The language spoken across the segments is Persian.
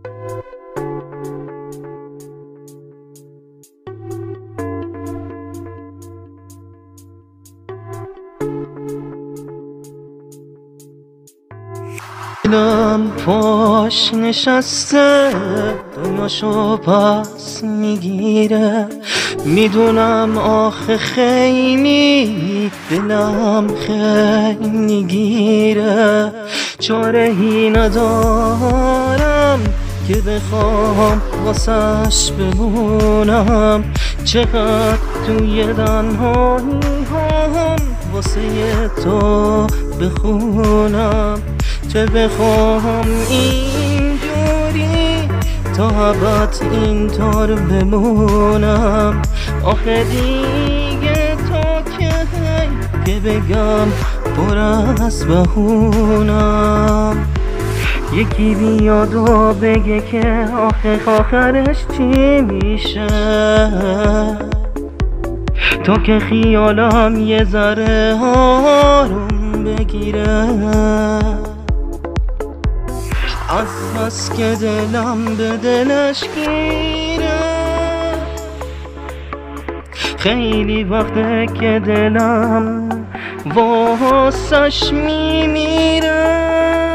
دلم پاش نشسته دنیاشو پس میگیره، میدونم آخه خیلی دلم خیلی گیره. چاره‌ای ندارم که بخوام واسش بمونم، چقدر توی تنهایی هم واسه تو بخونم. چه بخوام اینجوری تا ابد اینطور بمونم. آخه دیگه تا که بگم پر از بهونم. یکی بیاد و بگه که آخرش چی میشه، تا که خیالم یه ذره آروم بگیره. از بس که دلم به دلش گیره، خیلی وقته که دلم واسش میمیره.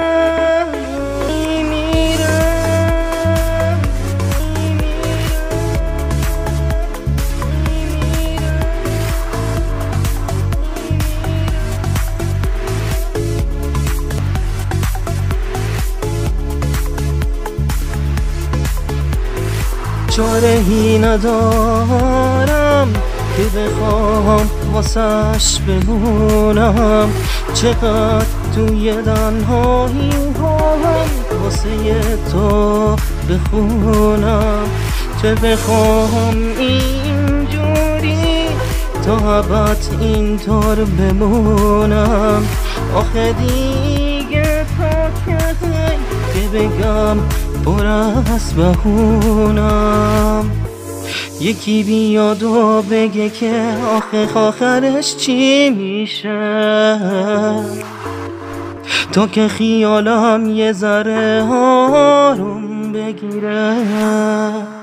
چاره‌ای ندارم که بخوام واسش بمونم، چقدر توی تنهایی هم واسه تو بخونم. چه بخوام اینجوری تا ابد اینطور بمونم. آخه دیگه تا که بگم پر از بهونم. یکی بیاد و بگه که آخرش چی میشه، تا که خیالم یه ذره آروم بگیره.